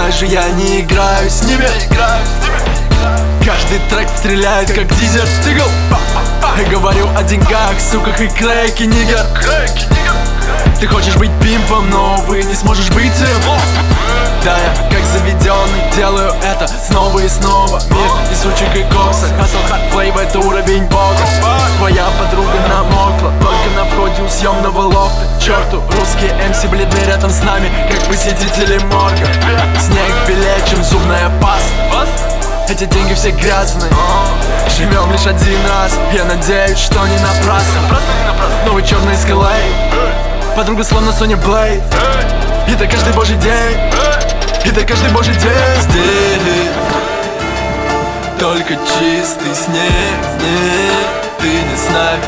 Понимаешь же, я не играю с ними. Каждый трек стреляет, как дизель тигл. Я говорю о деньгах, суках и крэке, нигер. Ты хочешь быть пимпом, но, увы, не сможешь быть им. Да, я как заведенный делаю это снова и снова. Мир и сучек и кокса, хасл, хардплей, это уровень бога. Твоя подруга намокла только на входе у съемного лофта. К черту, русские МС бледны рядом с нами, как посетители морга. Снег белее, чем зубная паста. Эти деньги все грязные. Живем лишь один раз, я надеюсь, что не напрасно. Новый черный эскалейт, подруга словно Соня Блейд. И это каждый божий день, это каждый божий день. Здесь только чистый снег. Нет, ты не с нами.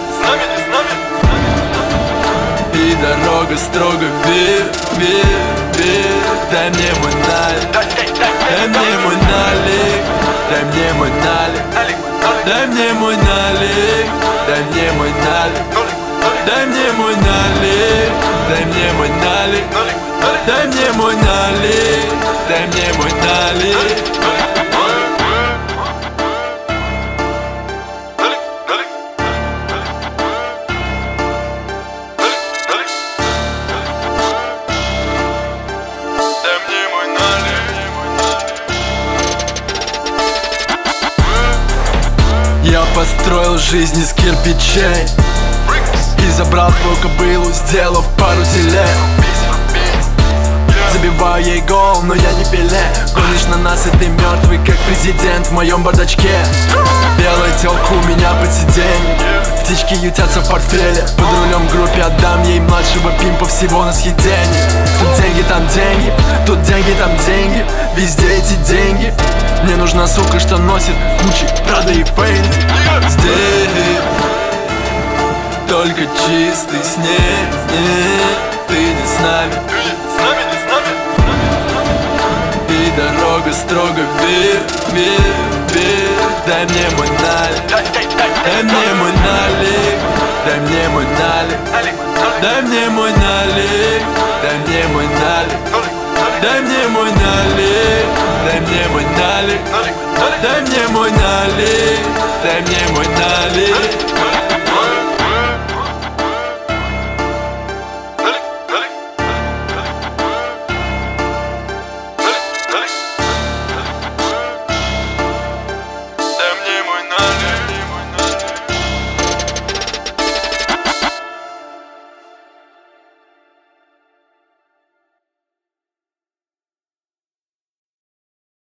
И дорога строго вверх. Дай мне мой налик, дай мне мой налик, дай мне мой налик, дай мне мой налик, дай мне мой налик, дай мне мой налик, дай мне мой налик, дай мне мой налик, дай мне мой налик. Я построил жизнь из кирпичей и забрал твою кобылу, сделав пару телег. Забиваю ей гол, но я не Пеле. Гонишь на нас, и ты мертвый, как президент в моем бардачке. Белая телка у меня под сиденьем, птички ютятся в портфеле. Под рулем группе отдам ей младшего пимпа всего на съеденье. Тут деньги, там деньги, тут деньги, там деньги. Везде эти деньги. Мне нужна сука, что носит Гуччи, Прада и Фенди. Здесь только чистый снег. Нет, ты не с нами. И дорога строго вверх. Дай мне мой налик, дай мне мой налик, дай мне мой налик, дай мне мой налик, дай мне мой налик, дай мне мой налик, дай мне мой налик, дай мне мой налик, дай мне мой налик.